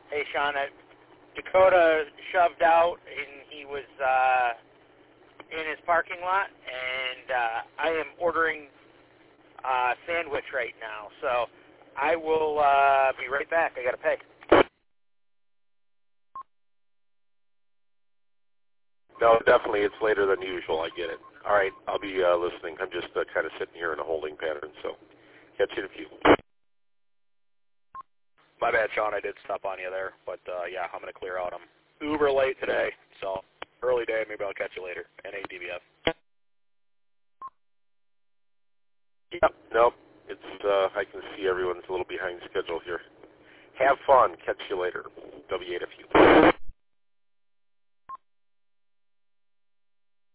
Hey, Sean, Dakota shoved out, and he was in his parking lot, and I am ordering a sandwich right now. So I will be right back. I got to pay. No, definitely, it's later than usual. I get it. All right, I'll be listening. I'm just kind of sitting here in a holding pattern, so catch you in a few. My bad, Sean. I did stop on you there, but yeah, I'm going to clear out. I'm uber late today, so early day. Maybe I'll catch you later. NADVF. Yep. Nope. It's I can see everyone's a little behind schedule here. Have fun. Catch you later. W8FU.